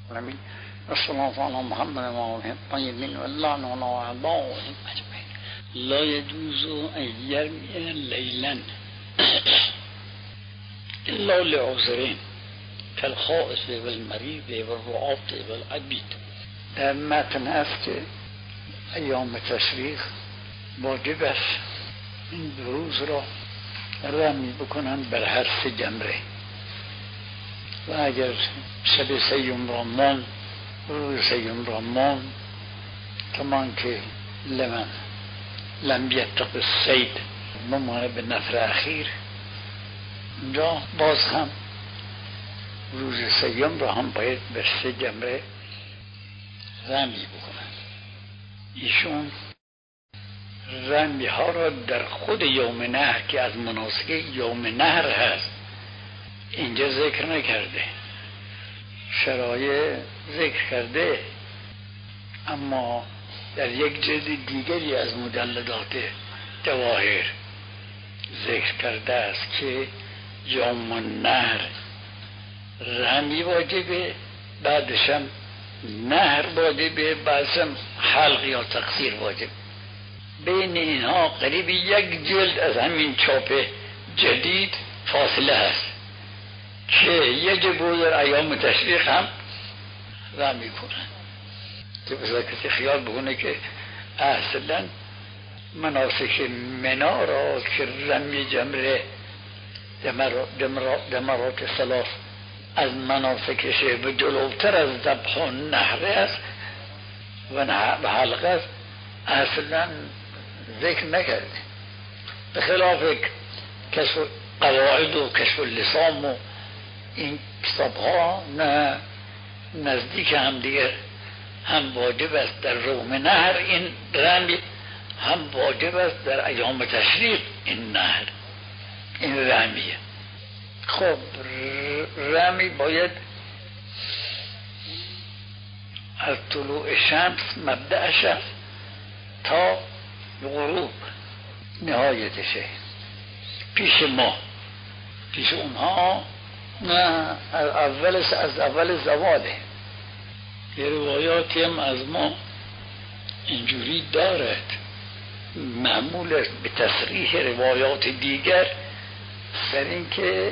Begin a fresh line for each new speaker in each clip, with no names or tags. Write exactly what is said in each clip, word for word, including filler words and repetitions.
العالمين. الصلاة على محمد وآله الطيبين واللعن على أعدائهم أجمعين. لا يجوز أن يرمي ليلا إلا لعذرين كالخائف والمريض والرعاة والعبيد. در متن است که ایام تشریق واجب است این دو روز را رمی بکنند بر هر سه جمره و اگر شب سیوم را مان روز سیوم را مان کمان که لمن لم یتق الصید ممانه به نفر اخیر اونجا باز هم روز سیوم را هم باید به سه جمره رمی بکنند. ایشون رمی ها را در خود یوم نحر که از مناسک یوم نحر هست اینجا ذکر نکرده، شرایع ذکر کرده، اما در یک جلد دیگری از مجلدات جواهر ذکر کرده است که یوم نحر رمی واجبه، بعدشم نحر واجبه، بعدشم حلق یا تقصیر واجب. بین اینها قریب یک جلد از همین چاپ جدید فاصله هست که یجب در ایام تشریق هم رمی کنن که بسیار کسی خیال بکنه که اصلا مناسک منا را که رمی جمره جمرات ثلاث از مناسکش و جلوتر از ذبح و نحر است و حلقه است اصلا ذکر نکرده. به خلاف کشف قواعد و کشف اللسان و این کتاب ها نه نزدیک هم دیگر هم واجب است در روم نحر این رمی، هم واجب است در ایام تشریق این نحر این رمیه. خب رمی باید از طلوع شمس مبدأش است تا غروب نهایتشه، پیش ما، پیش اونها نه، از اولش از اول زواله. یه روایاتی هم از ما اینجوری دارد، معمول به تصریح روایات دیگر سر این که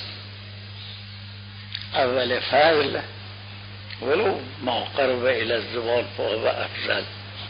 اول فضل ولو ما قرب الى الزوال فهو افضل،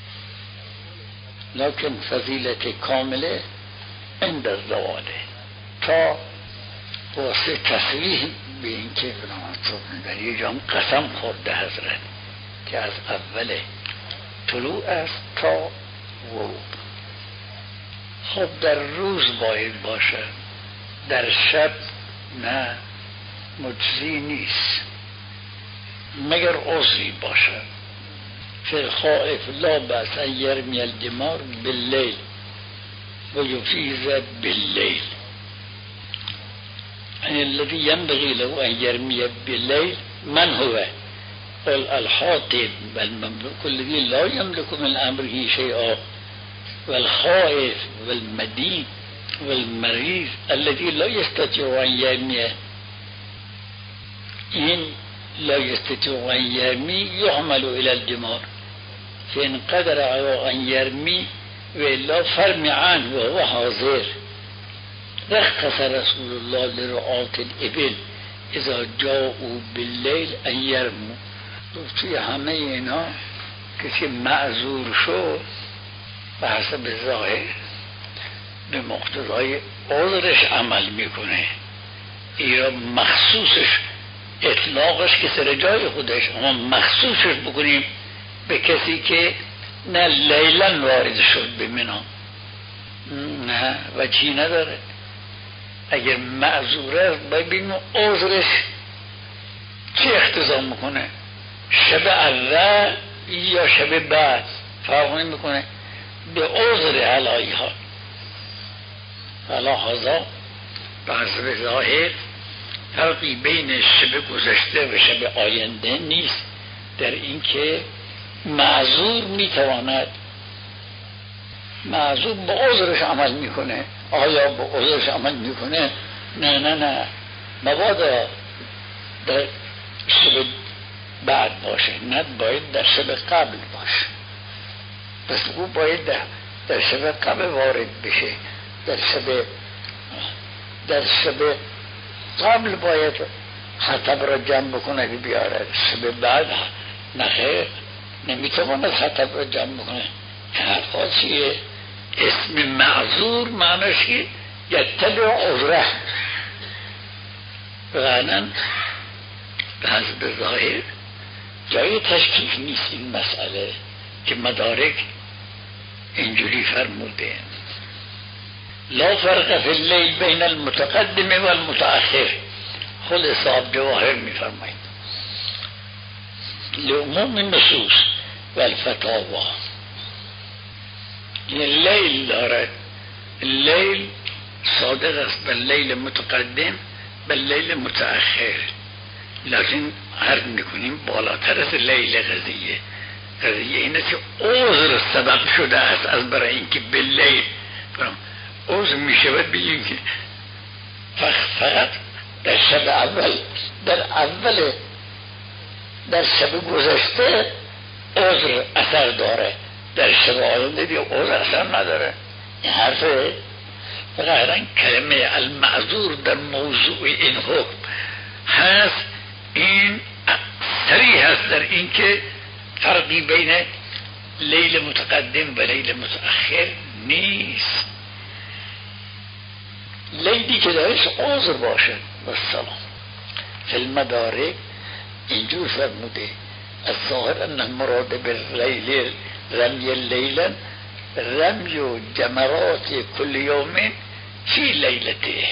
لكن فضیلت کامله عند الزواله. تا واسه تصریح به این که در یه جام قسم خورده حضرت که از اول طلوع است تا غروب. خب در روز باید باشه، در شب نه، مجزی نیست مگر عذری باشه. فی الخائف لا بأس ان یرمی الجمار باللیل و یفیض باللیل. يعني الذي ينبغي له أن يرمي بالليل من هو؟ قل الحاطب والمملوك الذي لا يملك من أمره شيئا، والخائف والمدين والمريض الذي لا يستطيع أن يرمي. إن لا يستطيع أن يرمي يحمل إلى الجمار، فإن قدر على أن يرمي وإلا فرمي عنه وهو حاضر. رخص رسول الله لرعاة الابل اذا جاءوا باللیل ان یرموا. توی همه اینا کسی معذور شد به حسب ظاهر به مقتضای عذرش عمل میکنه، ایرا مخصوصش اطلاقش که سر جای خودش، اما مخصوصش بکنیم به کسی که نه لیلا وارد شد به منا، نه وجهی نداره. اگر معذوره باید ببینیم عذرش چه اختزام میکنه، شب اول یا شب بعد فرق نمیکنه، به عذر علایی ها. فلا هذا به حسب ظاهر فرقی بین شب گذشته و شب آینده نیست در اینکه معذور میتواند، معذور با عذرش عمل میکنه. آیا با عذرش عمل میکنه؟ نه نه نه، مبادا در شب بعد باشه، نه باید در شب قبل باشه. پس او باید در, در شب قبل وارد بشه. در شب در شب قبل باید حطب را جمع بکنه بیاره. شب بعد نخیر نمیتواند حطب را جمع بکنه. حرفا چیه؟ اسم معذور معنیش که یتبع عذره. غنن به حسب ظاهر جای تشکیف نیست این مسئله که مدارک اینجوری فرموده لا فرق فی اللیل بین المتقدم و المتأخر. خود صاحب جواهر می فرماید لعموم النصوص و الفتاوا. این لیل دارد، لیل صادق است بر لیل متقدم بر لیل متأخر، لیکن عرض میکنیم بالاتر از لیل قضیه. قضیه اینه که عذر سبب شده است از برای اینکه به لیل عذر میشود بگیم که فقط در شب اول در اول در شب گذشته عذر اثر داره، در شب آینده دیگه عذر اثر نداره. این حرفه. فقط کلمه المعذور در موضوع این حکم هست، این صریح هست در این که فرقی بین لیل متقدم و لیل متأخر نیست. لیلی که درش عذر باشه و سلام. فی المدارک اینجور فرموده الظاهر انه مراد باللیل رمی لیلا رمی جمرات کل یوم فی لیلته.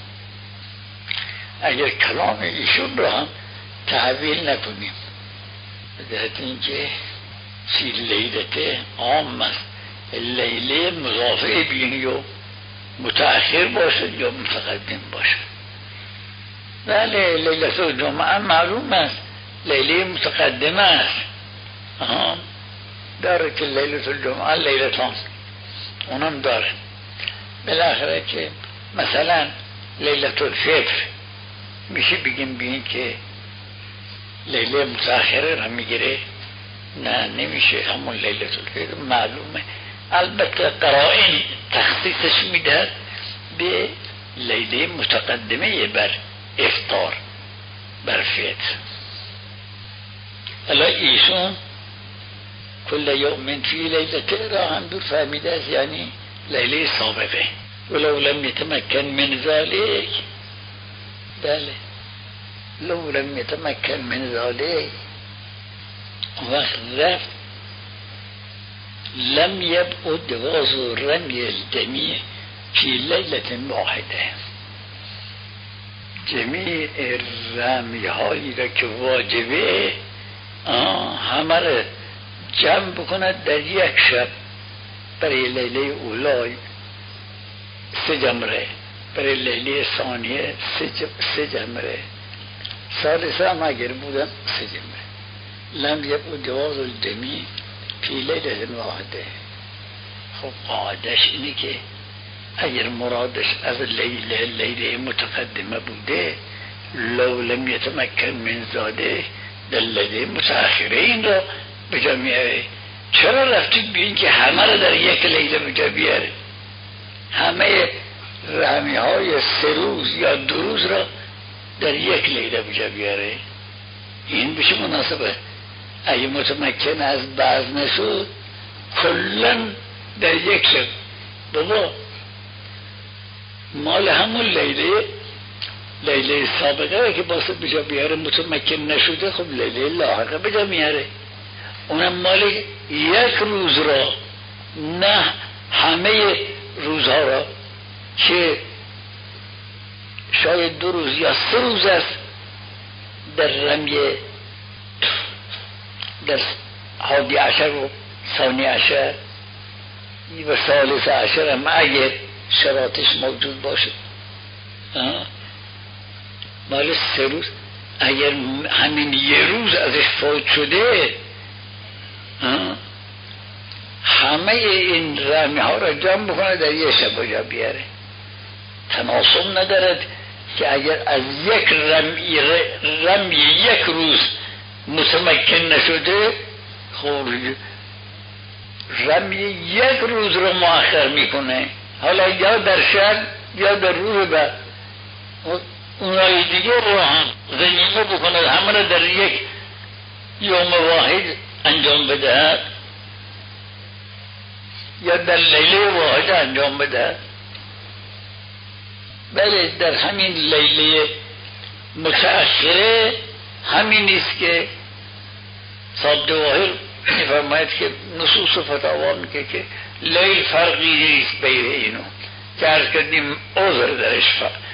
اگر کلام ایشون رو هم تحویل نکنیم در اینکه فی لیلته عام است، لیله مضافه بینی و متأخر باشد یا متقدم باشد. بله لیلت الجمعه معلوم است لیله متقدمه است، آها داره که لیلت الجمعه لیلتان اونم داره. بالاخره که مثلا لیلت الفطر میشه بگیم بین که لیله متأخره را میگیره؟ نه نمیشه، همون لیلت الفطر معلومه. البته قرائن تخصیصش میده به لیله متقدمه بر افطار بر فطر. حالا ایشون کل یوم فی لیلته را هم دور فهمیده است، یعنی لیله سابقه. ولو لم یتمکن من ذلك، بله لو لم یتمکن من ذلك وقت رفت لم يبعد واضح رمی الجمیع فی لیلت واحده. جمیع رمی هایی را که واجبه همه را جمع بکند در یک شب. برای لیله اولای سه جمره، برای لیله ثانیه سه جمره، ثالثه هم اگر بودن سه جمره. لم یبعد واضح الجمیع فی لیلت واحده. خب قاعدش اینه که اگر مرادش از لیله لیله متقدمه بوده لو لم یتمکن من زاده در لیله متأخره این را به جا میاره. چرا رفتید به این که همه را در یک لیله به جا بیاره؟ همه رحمی های سه روز یا دو روز را در یک لیله به جا بیاره؟ این بشه مناسبه. اگه متمکن از بعض نشد کلن در یک شب. بابا مال همون لیله لیله سابقه که باسه بجا بیاره متمکن نشده، خب لیله لاحقه بجا میاره. اونم مال یک روز را، نه همه روزها را که شاید دو روز یا سه روز است در رمیه در حادی عشر و ثانی عشر و ثالث عشر هم اگر شرایطش موجود باشه مال سه روز. اگر همین یه روز ازش فوت شده همه این رمی ها را جمع بکنه در یه شب جا بیاره. تناسب ندارد که اگر از یک رمی, رمی یک روز متمکن نشده خب رمی یک روز رو مؤخر میکنه، حالا یا در شب یا در روز بعد. اونای دیگه رو هم غنیمه بکنه، همه رو در یک یوم واحد انجام بدهد یا در لیله واحد انجام بدهد. بله در همین لیله متأخره همین نیست که صاحب جواهر میفرماید که نصوص فتاوا میگه که لیل فرقی نیست بین اینو که عرض کردیم عذر درش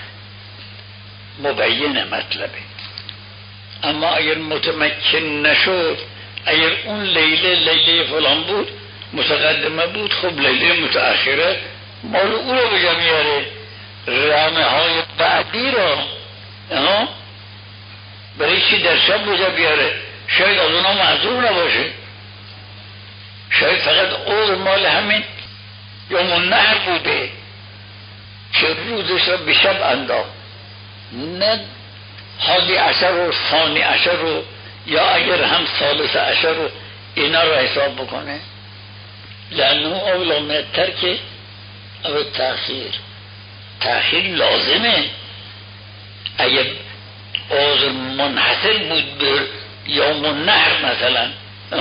مبین مطلبه. اما اگر متمکن نشد، اگر اون لیله لیله فلان بود متقدمه بود، خب لیله متأخره مال او رو بجا میاره، رامه های بعدی رو برای چی در شب بجا بیاره؟ شاید از اونا معذور نباشه، شاید فقط عذر مال همین یوم النحر بوده که روزش را به شب انداخت، نه حادی عشر و ثانی عشر رو یا اگر هم ثالث عشر رو اینا رو حساب بکنه. لانه اولا من ترک او تأخیر، تأخیر لازمه. اگر عذر منحصر بود به یوم النحر مثلا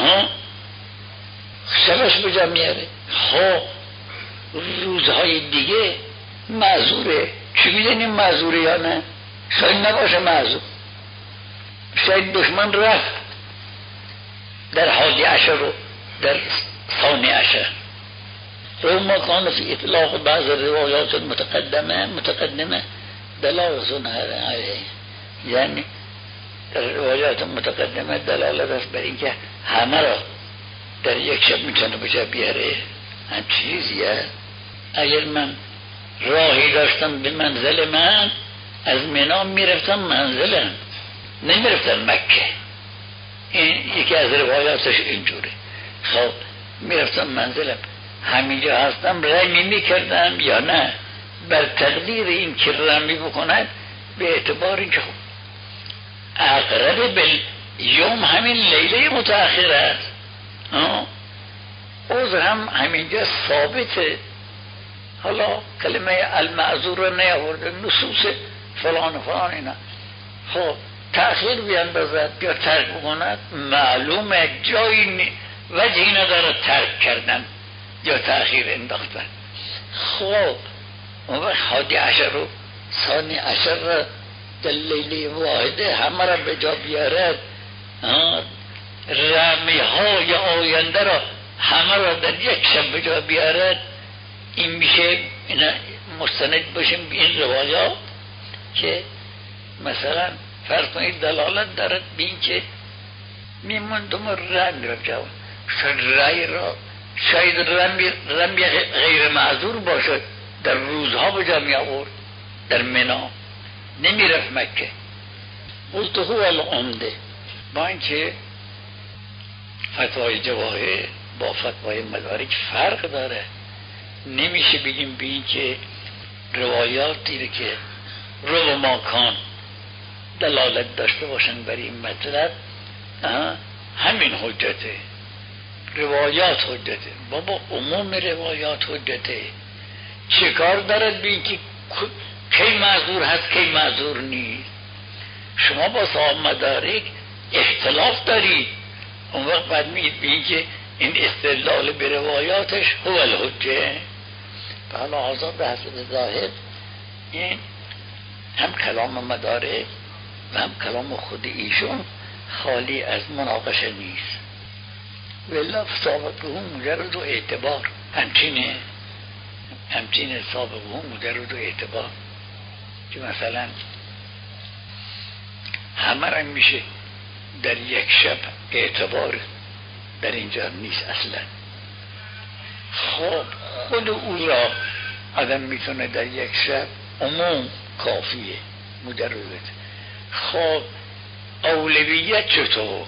شبش بجا میاره، خب روزهای دیگه معذوره. چی میدونیم معذوره یا نه؟ شاید نباشه معذور، شاید دشمن رفت در حادی عشر رو در ثانی عشر. رو ما کان فی اطلاق بعض روایات متقدمه متقدمه دلالتون علیه، یعنی در روایات متقدمه دلالت است بر اینکه همه را در یک شب میتونه بجا بیاره. هم چیزیه اگر من راهی داشتم به منزل من، از منام میرفتم منزلم، نمیرفتم مکه. این یکی از روایاتش اینجوره. خب میرفتم منزلم، همینجا هستم رمی میکردم یا نه؟ بر تقدیر این که رمی بکند به اعتبار اینکه خب اقرب به یوم همین لیله متأخر است، عذر هم همینجا ثابته. حالا کلمه المعذور رو نیاورده، نصوص فلان و فلان اینا. خب تأخیر بیاندازد یا ترک بکند، معلومه جایی وجهی نداره ترک کردن یا تأخیر انداختن. خب اون وقت حادی عشر و ثانی عشر را در لیله واحده همه را به جا بیارد، رمی های آینده را همه را در یک شب به جا بیارد. این میشه اینا مستند باشیم به این روایات که مثلا فرض کنید دلالت دارد به این که میموندم رمی را جا، شاید رای را شاید رمی, رمی غیر معذور باشد، در روزها به جا می آورد، در منا نمیرفت مکه. قلت هو العمده. با اینکه فتوای جواهر با فتوای مدارک فرق داره، نمیشه بگیم به این که روایاتی که رو ماکان دلالت داشته باشن برای این مطلب همین حجته، روایات حجته. بابا عموم روایات حجته. چه کار دارد به این که کی معذور هست کی معذور نیست؟ شما با صاحب مدارک اختلاف دارید، اون وقت بعد میگید به این که این استدلال به روایاتش هو الحجه. حالا آزاد به حسب ظاهر این هم کلام مدارک و هم کلام خود ایشون خالی از مناقشه نیست. ولی سابقه هم مجرد و اعتبار همچینه همچین سابقه هم مجرد و اعتبار که مثلا همه را میشه در یک شب اعتبار در اینجا نیست اصلا. خب خود او را آدم میتونه در یک شب عموم کافیه مجرد. خب اولویت چطور؟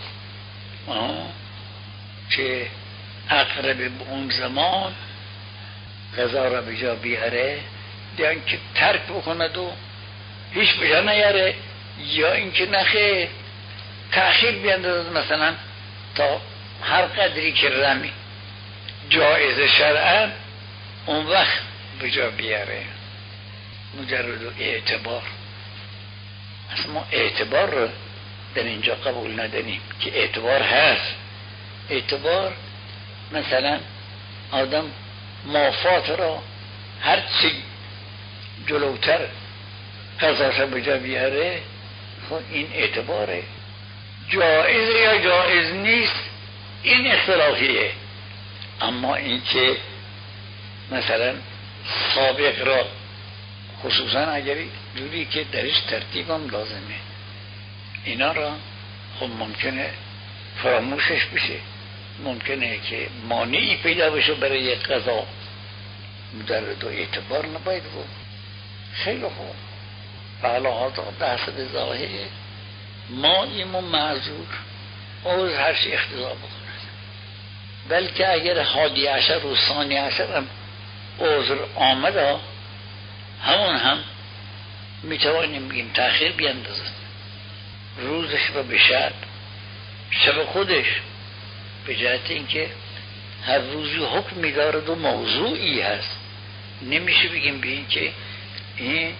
که اقرب به اون زمان غذا را به جا بیاره، یا اینکه ترک بکند و هیچ بجا نیاره، یا اینکه نخه تأخیر بیندازد مثلا تا هر قدری که رمی جایز شرعن اون وقت به جا بیاره. مجرد اعتبار، اصلا ما اعتبار رو در اینجا قبول نداریم که اعتبار هست. اعتبار مثلا آدم مافات را هر چی جلوتر قضاش به جا بیاره، خب این اعتباره. جایز یا جایز نیست این اختلافیه، اما این که مثلا سابق را، خصوصا اگر جوری که درش ترتیب هم لازمه، اینا را خب ممکنه فراموشش بشه، ممکنه که مانعی پیدا بشه برای یک قضا. مجرد و اعتبار نباید بود. خیلی خوب، حالا حاضر بحث به ظاهر ما ایمون معذور اوز هرش اختضا بکنه، بلکه اگر حادی عشر و ثانی عشر هم عذر آمده، همون هم میتوانیم بگیم تأخیر بیندازد، روزش رو به شب، شب خودش، به جهت اینکه هر روزی حکمی دارد و موضوعی هست. نمیشه بگیم به این که این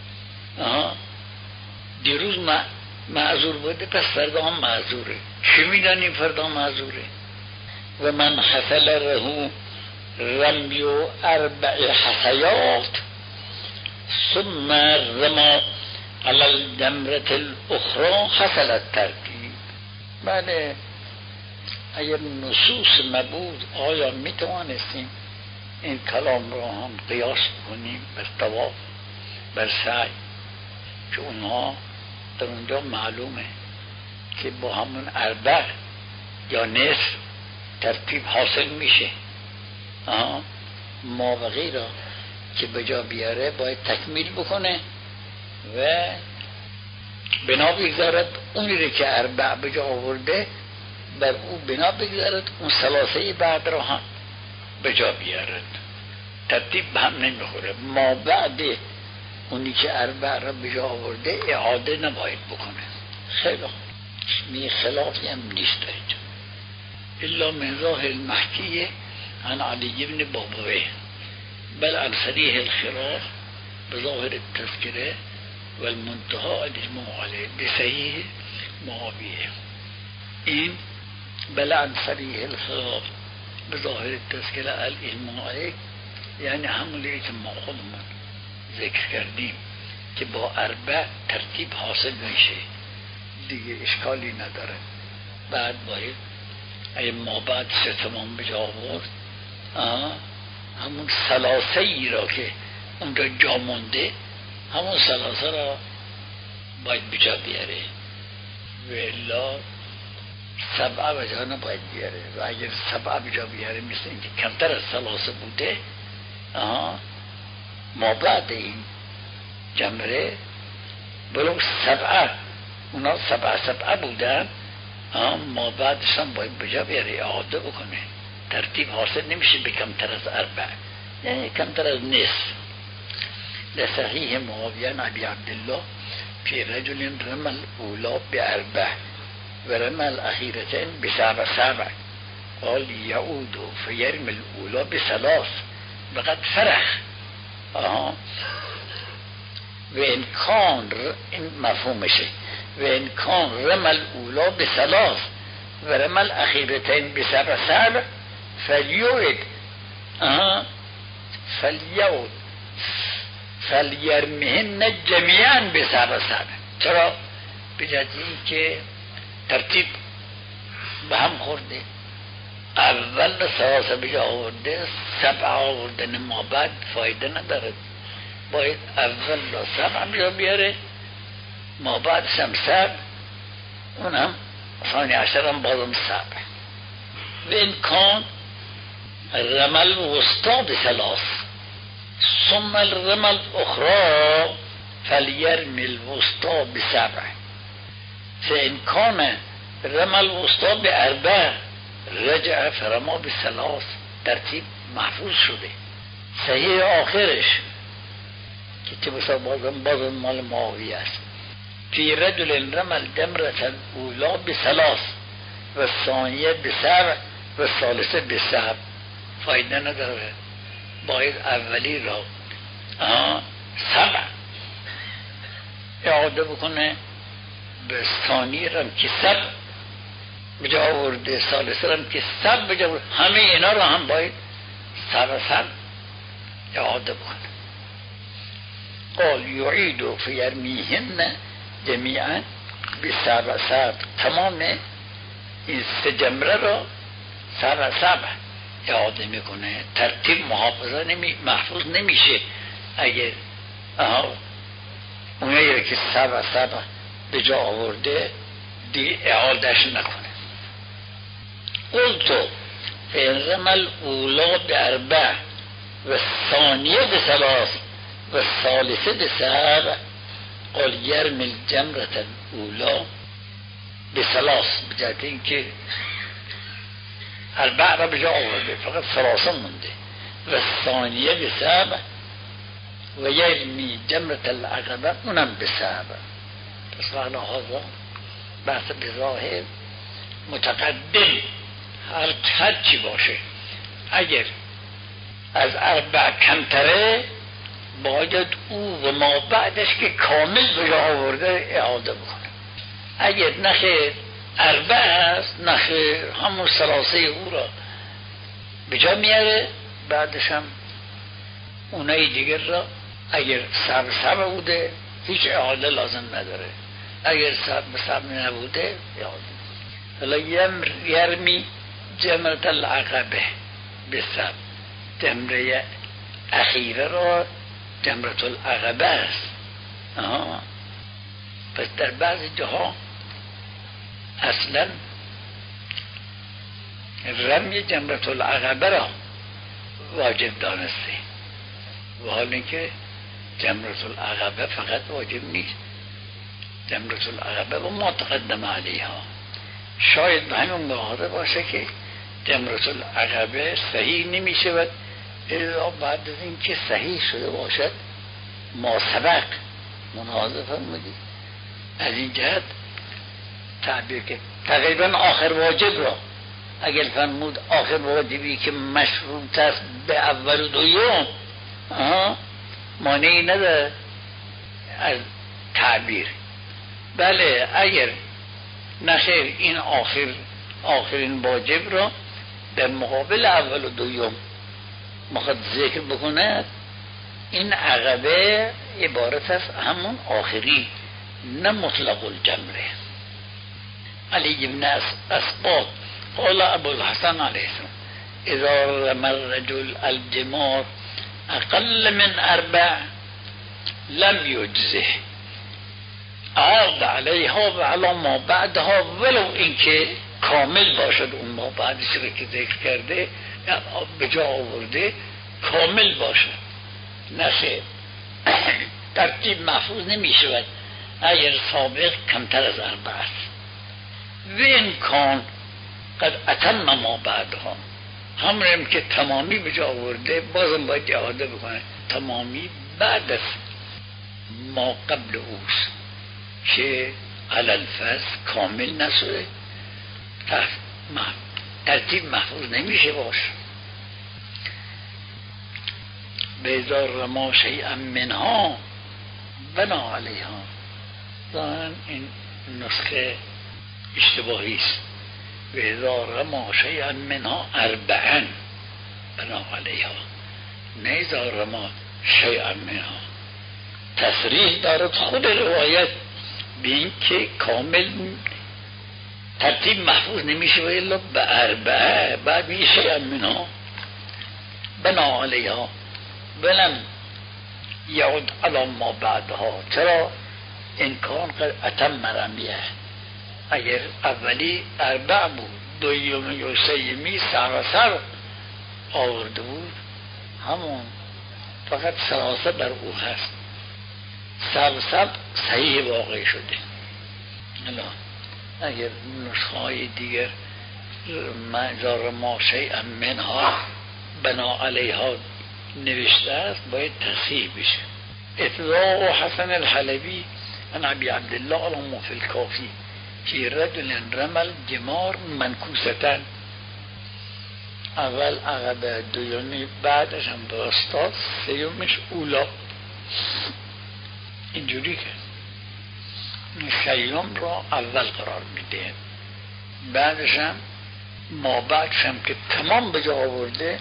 دیروز معذور بوده پس فردا هم معذوره. چی میدانیم فردا معذوره؟ و من حصل ره رمی و اربع حصیات ثم رما علی الجمرة الاخرى حصل الترتیب. بله، اگر نصوص مبود آیا میتوانستیم این کلام را هم قیاس کنیم بر طواف، بر سعی، که اونها در اونجا معلومه که با همون اربع یا نصف ترتیب حاصل میشه. آها، ما و غیره که به جا بیاره باید تکمیل بکنه و بنا بگذارد اونی رو که اربع به جا آورده بر او بنا بگذارد، اون ثلاثه بعد را هم به جا بیارد. ترتیب به هم نمیخوره. ما بعد اونی که اربع را به جا آورده اعاده نباید بکنه. خیلی می خلافی هم نیست اینجا الا من ظاهر المحکیه عن علی بن بابوه، بل عن صریح الخلاف بظاهر التذکره والمنتهى الاجماع علیه بصحیح معاویه. این بل عن صریح الخلاف بظاهر التذکره الاجماع علیه یعنی همونی که ما خودمون ذکر کردیم که با اربع ترتیب حاصل میشه، دیگه اشکالی نداره. بعد باید اگه ما بعد سه تمام بجا آورد، همون ثلاثه ای را که اونجا جا مونده همون ثلاثه را باید بجا بیاره و الا سبعه بجا نباید بیاره. و اگر سبعه بجا بیاره مثل اینکه کمتر از ثلاثه بوده، آها ما بعد این جمره بلو سبعه، اونا سبعه سبعه بودن، ما بعدش هم باید بجا بیاره، اعاده بکنه. ترتیب حاصل نمیشه به کمتر از اربع، یعنی کمتر از نصف. لصحیح معاویه ابی عبدالله فی رجل رمل اولا باربع و رمل اخیرتین بسبع سبع قال یعود فیرمل اولا بثلاث وقد فرح. آها و انکان این مفهومشه، و انکان رمل اولا بثلاث و رمل اخیرتین بسبع سبع فلیوید آها فلیود فلیرمهن جمیعا بسبع سبع. چرا؟ بجد این که ترتیب به هم خورده، اول سلاسه بجا آورده، سبع آوردن ما بعد فایده ندارد. باید اول سبع بجا بیاره، ما بعد هم سبع، اون هم ثانی عشر هم بازم سبع. و امکان رمل وسطا بثلاث ثم الرمل اخرى فلیرمل الوسطا بسبع. فإن كان رمى الوسطى بأربع رجع فرما بثلاث. ترتیب محفوظ شده. صحیح آخرش که چه بسا بازم بازم مال معاویه است. فی رجل رمل جمرة اولا بثلاث و ثانیه بسبع و ثالثه بسبع. فایده نداره، باید اولی را سبع اعاده بکنه، به ثانی رم که سبع بجا آورده، ثالثه رم که سبع بجا آورده، همه اینا را هم باید سبع سبع اعاده بکنه. قال یعید فیرمیهن جمیعا بسبع سبع، تمام این سه جمره را سبع سبع اعاده میکنه. ترتیب محافظه نمی محفوظ نمیشه اگر اونایی که سبع سبع به جا آورده دی اعادهش نکنه. قلتو فین رمل اولا به اربع و ثانیه به ثلاث و ثالثه به سبع، قال یرم الجمرة اولا به ثلاث، بجهت اینکه اربع را به جا آورده فقط ثلاثه مونده، و ثانیه به سبع و یرمی جمرة العقبه اونم به سبع. پس وعلا هذا بحث به ظاهر متقدم هر هر چی باشه اگر از اربع کمتره باید او و ما بعدش که کامل به جا آورده اعاده بکنه. اگر نخیر اربع هست نخیر همون ثلاثه او را به جا میاره، بعدش هم اونای دیگر را اگر سبع سبع بوده هیچ اعاده لازم نداره، اگر سبع سبع نبوده اعاده. حالا یرمی جمرة العقبه به سبع، جمره اخیره را جمرة العقبه است. آها. پس در بعض جاها اصلا رمی جمرة العقبه را واجب دانسته، و حال اینکه جمرة العقبه فقط واجب نیست، جمرة العقبه و ما تقدم علیها. شاید به همین مواقع باشه که جمرة العقبه صحیح نمی شود الا بعد از این که صحیح شده باشد ما سبق. مناظر فرمودی از این جهت تعبیر که تقریبا آخر واجب را اگر فرمود آخر واجبی که مشروط است به اول و دوم مانعی نداره از تعبیر. بله اگر نخیر این آخر آخرین واجب را در مقابل اول و دوم مخواد ذکر بکنه، این عقبه عبارت است همون آخری، نه مطلق الجمره. علی بن اسباط قال ابو الحسن علیه السلام اذا رمى الرجل الجمار اقل من اربع لم یجزه عاد علیها و علی ما بعدها، ولو اینکه کامل باشد اون ما بعدش رو که ذکر کرده به جا آورده کامل باشد، نخیر ترتیب محفوظ نمی شود اگر سابق کمتر از اربع است. و امکان قد اتم ما بعدها، همونم که تمامی به جا آورده بازم باید اعاده بکنه، تمامی بعد از ما قبل اوست که علل فرض کامل نشده، ترتیب محفوظ نمیشه باش. بیزار رما شیئا منها بنا علیها، ظاهرا این نسخه اشتباهی است. بیزار رما شیئا منها اربعا بنا علیها، نیزار رما شیئا منها. تصریح دارد خود روایت به این که کامل ترتیب محفوظ نمیشه و الا به اربعه، بعد میشه شیئا منها بنا علیها ولم یعود علی ما بعدها. چرا؟ امکان قد اتم رمیه، اگر اولی اربع بود دویمی و سیمی سر سر آورده بود همون فقط سلاسه بر او هست، سب سب صحیح واقع شده. اگر نسخه های دیگر منظر ما شیئا منها بنا علیها نوشته است باید تصحیح بشه. اطلاع حسن الحلبی عن ابي عبد الله علم في الكافي في رجل رمى الجمار منکوستن، اول عقبه، دومی بعدش هم وسطا، سیومش اولا. اینجوری که سیوم را اول قرار میده، بعدش هم ما بعدش هم که تمام به جا آورده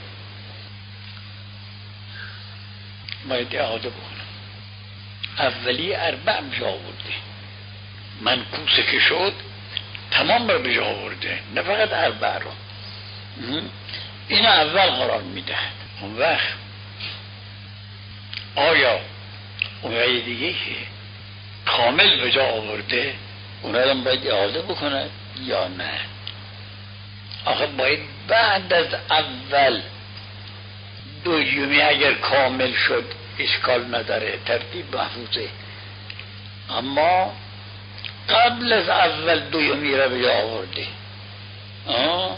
باید اعاده بکنم. اولی اربع به جا آورده، منکوسه که شد تمام رو به جا آورده، نه فقط اربع رو. این اول قرار میدهد. اون وقت آیا اون دیگه که کامل به جا آورده اون رو باید اعاده بکنه یا نه؟ آخه باید بعد از اول دویومی اگر کامل شد اشکال نداره، ترتیب محفوظه، اما قبل از اول دویومی را به جا آورده، آه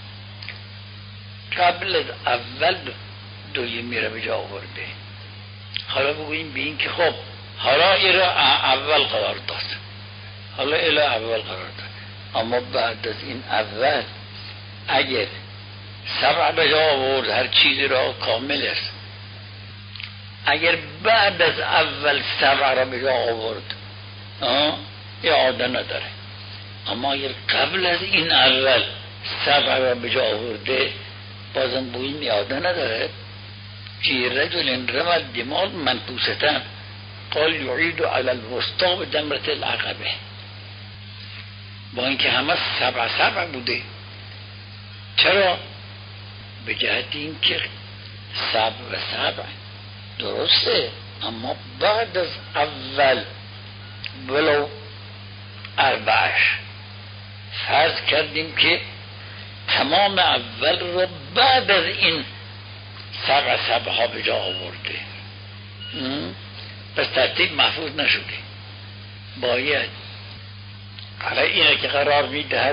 قبل از اول دویومی را به جا آورده. حالا بگوییم به این که خب حالا این را اول قرار داد، حالا این را اول قرار داد، اما بعد از این اول اگر سبع به جا آورد هر چیزی را کامل است، اگر بعد از اول سبع را به جا آورد اعاده نداره، اما اگر قبل از این اول سبع را به جا آورده بازم بوییم اعاده نداره. فی رجل رمى الجمار منکوستن قال یعید علی الوسطى بدمرة العقبه، با اینکه همه سبع سبع بوده. چرا؟ به جهت این که سبع و سبع درسته، اما بعد از اول ولو اربعش فرض کردیم که تمام اول رو بعد از این سبع سبع ها به جا آورده، پس ترتیب محفوظ نشده. باید حالا اینه که قرار میدهد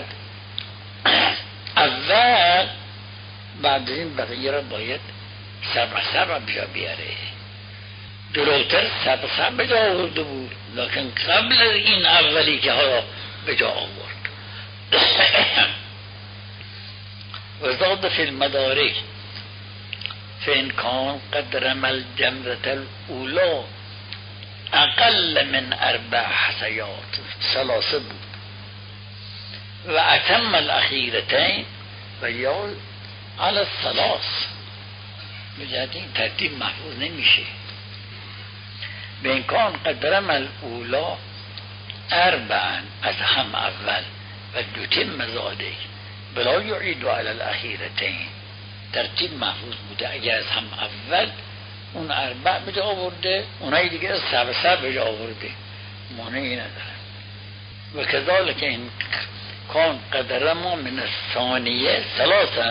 اول بعد این بقیه را باید سبع سبع به جا بیاره. جلوتر سبع سبع به جا آورده بود، لیکن قبل از این اولی که ها به جا آورد. وزاد فی المدارک فإن كان قد رمى الجمرة الأولى اقل من اربع حسیات، ثلاثه بود، و اتم الاخیرتین و یا علی الثلاث. بجهت این ترتیب محفوظ نمیشه. به امکان قد رمى الاولا اربعا، از هم اول، و دوتم زاده بلا یعید علی الاخیرتین، ترتیب محفوظ بوده. اگر از هم اول اون اربع به جا آورده، اونایی دیگه از سبع سبع به جا آورده، مانعی نداره. و کذالک این کان قد رمى من الثانیه ثلاثا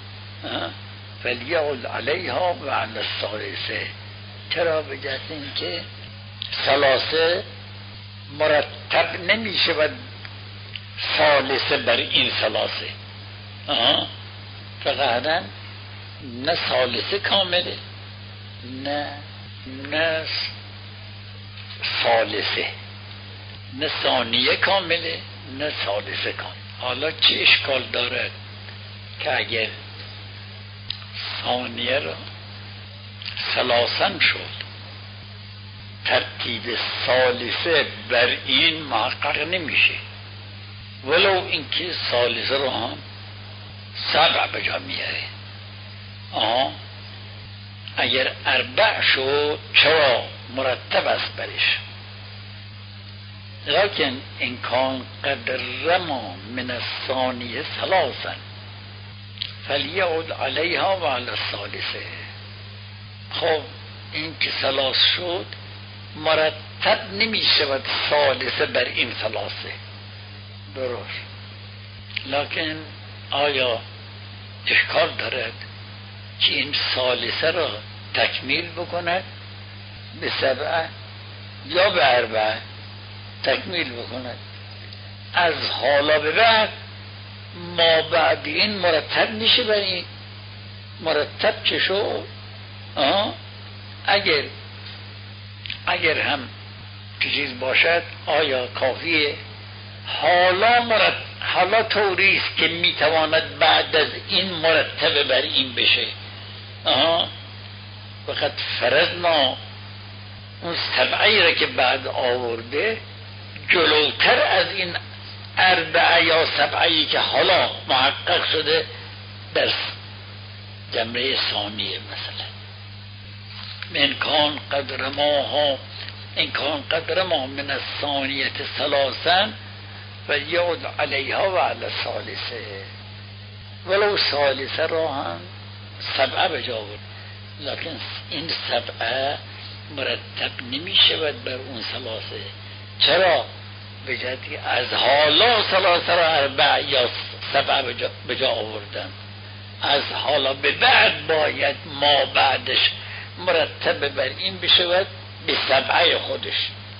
فلیعد علیها و علی الثالثه. چرا؟ به جهت این که ثلاثه مرتب نمی شود ثالثه بر این ثلاثه، فقط نه ثالثه کامله نه نه ثالثه، نه ثانیه کامله نه ثالثه کامله. حالا چه اشکال دارد که اگر ثانیه را ثلاثن شد، ترتیب ثالثه بر این محقق نمیشه، ولو اینکه ثالثه را هم سبع به جا میاره. آها اگر اربع شد چرا؟ مرتب است برش. لیکن این کان قد رمى من الثانیه ثلاثا فلیعد علیها و علی الثالثه. خب این که ثلاث شد مرتب نمی شود ثالثه بر این ثلاثه، درست. لیکن آیا اشکال دارد که این ثالثه را تکمیل بکند به سبعه یا به اربعه تکمیل بکند؟ از حالا به بعد ما بعد این مرتب میشه بر این. مرتب چه شد؟ آه؟ اگر اگر هم که چیز باشد آیا کافیه؟ حالا مرت... حالا طوری است که میتواند بعد از این مرتب بر این بشه. آها فقط فرضنا اون سبعی را که بعد آورده جلوتر از این اربعه یا سبعی که حالا محقق شده در جمره ثانیه مثلا من قدر ماها ان کان قدر ما من الثانیه ثلاثا و یعد علیها و علی ثالثه، ولو ثالثه را هم سبعه بجا بود، لکن این سبعه مرتب نمی شود بر اون ثلاثه. چرا؟ به جهتی از حالا ثلاثه را اربع یا سبعه بجا, بجا آوردن، از حالا به بعد باید ما بعدش مرتب بر این بشود به سبعه خودش.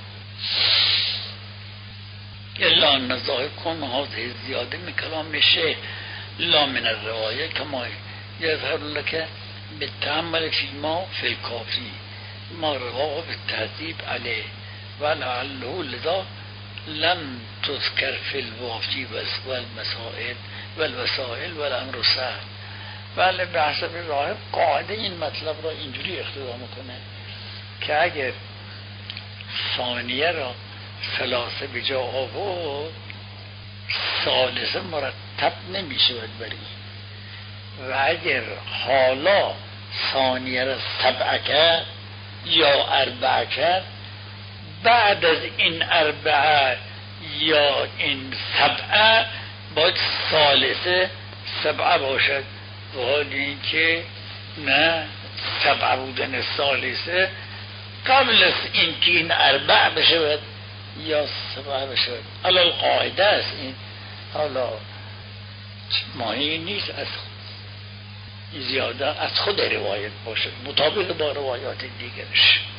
الا نظاهر کن هذه زیاده من کلام الشیخ لا من الروایه کما یظهر لك بالتأمل فيما في الكافي ما رواه بالتهذيب عليه ولعله لذا لم تذكر في الوافي والمسائل والوسائل والامر سهل. ولی به حسب ظاهر قاعده این مطلب را اینجوری اقتضا میکنه که اگر ثانیه را ثلاثه به جا آورد ثالثه مرتب نمی شود بری، و اگر حالا ثانیه را سبعه کرد یا اربعه کرد بعد از این اربعه یا این سبعه باید ثالثه سبعه باشد، و حال این که نه سبعه بودن ثالثه قبل از این که این اربعه بشود یا سبعه بشود. حالا القاعده است این، حالا معنی نیست از زیاده از خود روایت باشد مطابق با روایات دیگرش.